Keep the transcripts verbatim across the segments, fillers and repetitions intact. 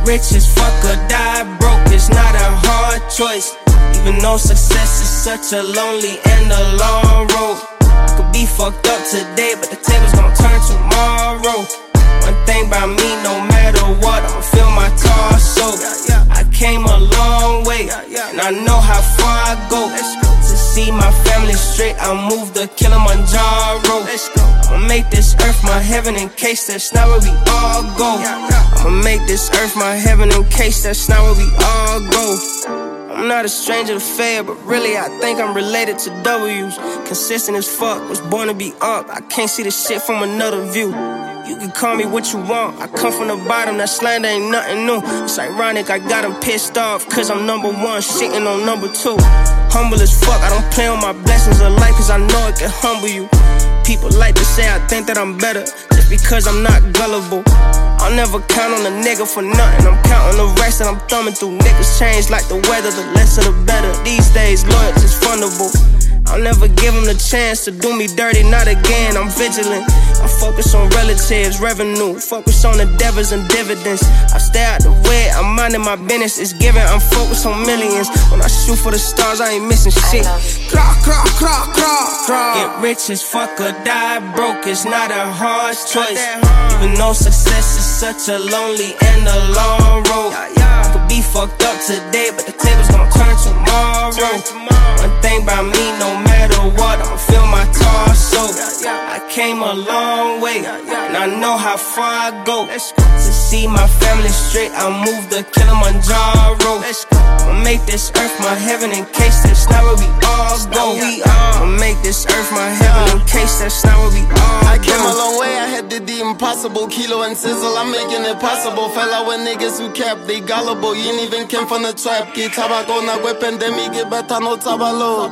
rich as fuck or die broke, it's not a hard choice. Even though success is such a lonely and a long road. I could be fucked up today, but the table's gon' turn tomorrow. One thing about me, no matter what, I'ma feel my torso. I came a long way, and I know how far I go. To see my family straight, I move the Kilimanjaro. I'ma make this earth my heaven in case that's not where we all go. I'ma make this earth my heaven in case that's not where we all go. I'm not a stranger to fail, but really I think I'm related to W's. Consistent as fuck, was born to be up. I can't see the shit from another view. You can call me what you want, I come from the bottom, that slander ain't nothing new. It's ironic, I got them pissed off, cause I'm number one, shitting on number two. Humble as fuck, I don't play on my blessings of life, cause I know it can humble you. People like to say I think that I'm better, just because I'm not gullible. I'll never count on a nigga for nothing, I'm counting the rest and I'm thumbing through. Niggas change like the weather, the less of the better. These days, loyalty is fundable. I'll never give them the chance to do me dirty, not again, I'm vigilant. I focus on relatives, revenue, focus on the devils and dividends. I stay out the way, I'm minding my business, it's given, I'm focused on millions. When I shoot for the stars, I ain't missing shit. Craw, craw, craw, craw, craw. Get rich as fuck or die broke, it's not a hard choice. Even though success is such a lonely and a long road. I could be fucked up today, but the table's gon' turn tomorrow. One thing about me, no matter what, I'ma feel my torso. I came a long way, and I know how far I go. To see my family straight, I move the Kilimanjaro. I'ma make this earth my heaven in case that's not where we all go. I'ma make this earth my heaven in case that's not where we all go. I came a long way, I had did the impossible. Kilo and sizzle, I'm making it possible. Fell out with niggas who cap, they gullible. You ain't even came from the trap. Ki tabaco na kwe pandemic, get better no tabalo.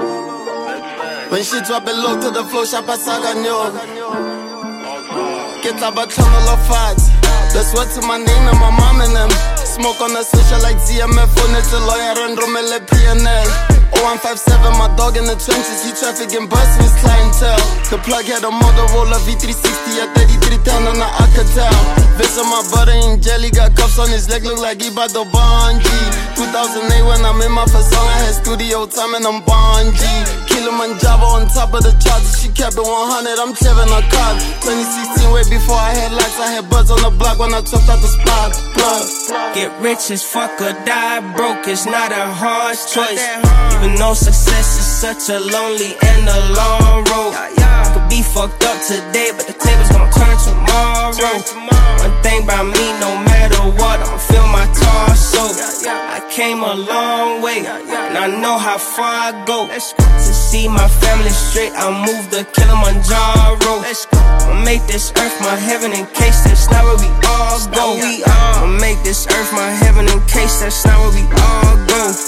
When she drop it low to the floor, shapa saga nyo. Get up a tunnel of facts. That's what to my name and my mom and them. Smoke on the social like Z M F, on it to lawyer and Romele P N L. oh one five seven, my dog in the trenches, he trafficking bus with clientele. The plug had a Motorola V three sixty at thirty-three ten on the Alcatel. Visit my brother in jelly, got cuffs on his leg, look like he bout to bungee. two thousand eight when I'm in my first song, I had studio time and I'm bungee. Kilimanjaro on top of the charts, she kept it one hundred, I'm clearing her card. twenty sixteen, way before I had lights, I had buzz on the block when I took out the spot. Get rich as fuck or die broke, it's not a hard choice. Even though success is such a lonely and a long road. I could be fucked up today, but the table's gon' turn tomorrow. One thing about me, no matter what, I'ma feel my torso. I came a long way, and I know how far I go. To see my family straight, I move the Kilimanjaro. I'ma make this earth my heaven in case that's not where we all go. I'ma make this earth my heaven in case that's not where we all go.